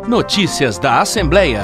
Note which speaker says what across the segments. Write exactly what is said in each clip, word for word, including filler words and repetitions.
Speaker 1: Notícias da Assembleia.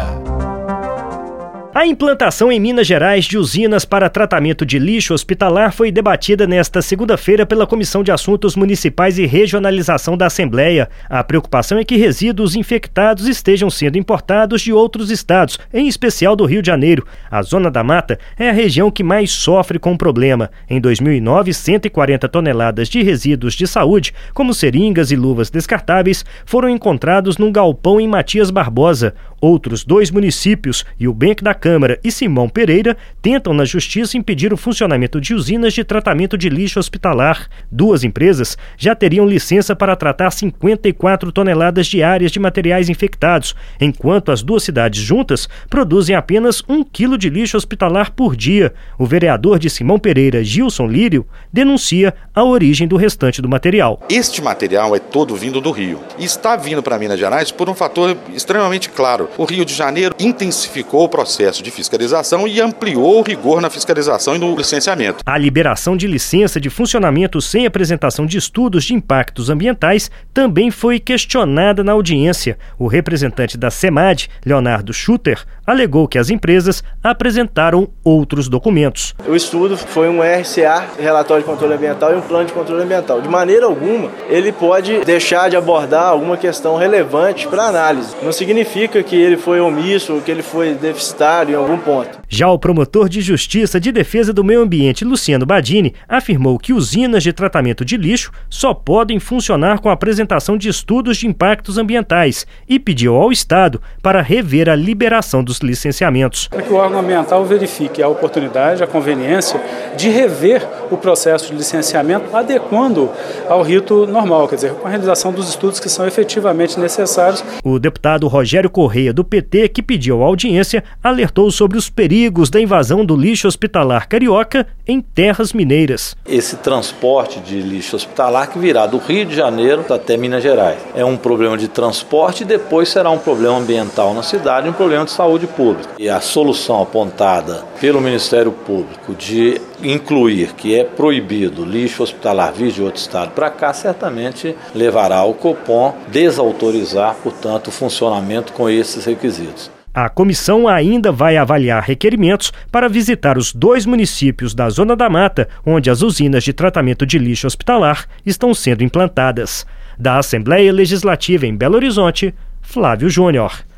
Speaker 2: A implantação em Minas Gerais de usinas para tratamento de lixo hospitalar foi debatida nesta segunda-feira pela Comissão de Assuntos Municipais e Regionalização da Assembleia. A preocupação é que resíduos infectados estejam sendo importados de outros estados, em especial do Rio de Janeiro. A Zona da Mata é a região que mais sofre com o problema. Em dois mil e nove, cento e quarenta toneladas de resíduos de saúde, como seringas e luvas descartáveis, foram encontrados num galpão em Matias Barbosa. Outros dois municípios, Eubank da Câmara e Simão Pereira, tentam na justiça impedir o funcionamento de usinas de tratamento de lixo hospitalar. Duas empresas já teriam licença para tratar cinquenta e quatro toneladas diárias de materiais infectados, enquanto as duas cidades juntas produzem apenas um quilo de lixo hospitalar por dia. O vereador de Simão Pereira, Gilson Lírio, denuncia a origem do restante do material.
Speaker 3: Este material é todo vindo do Rio e está vindo para Minas Gerais por um fator extremamente claro. O Rio de Janeiro intensificou o processo de fiscalização e ampliou o rigor na fiscalização e no licenciamento.
Speaker 2: A liberação de licença de funcionamento sem apresentação de estudos de impactos ambientais também foi questionada na audiência. O representante da SEMAD, Leonardo Schutter, alegou que as empresas apresentaram outros documentos.
Speaker 4: O estudo foi um R C A, Relatório de Controle Ambiental, e um Plano de Controle Ambiental. De maneira alguma, ele pode deixar de abordar alguma questão relevante para análise. Não significa que ele foi omisso ou que ele foi deficitário em algum ponto.
Speaker 2: Já o promotor de Justiça de Defesa do Meio Ambiente, Luciano Badini, afirmou que usinas de tratamento de lixo só podem funcionar com a apresentação de estudos de impactos ambientais e pediu ao Estado para rever a liberação dos licenciamentos.
Speaker 5: Para que o órgão ambiental verifique a oportunidade, a conveniência de rever o processo de licenciamento, adequando ao rito normal, quer dizer, com a realização dos estudos que são efetivamente necessários.
Speaker 2: O deputado Rogério Correia, do P T, que pediu a audiência, alertou sobre os perigos da invasão do lixo hospitalar carioca em terras mineiras.
Speaker 6: Esse transporte de lixo hospitalar que virá do Rio de Janeiro até Minas Gerais. É um problema de transporte e depois será um problema ambiental na cidade e um problema de saúde pública. E a solução apontada pelo Ministério Público de incluir que é proibido lixo hospitalar vir de outro estado para cá, certamente levará o Copom desautorizar, portanto, o funcionamento com esses requisitos.
Speaker 2: A comissão ainda vai avaliar requerimentos para visitar os dois municípios da Zona da Mata, onde as usinas de tratamento de lixo hospitalar estão sendo implantadas. Da Assembleia Legislativa em Belo Horizonte, Flávio Júnior.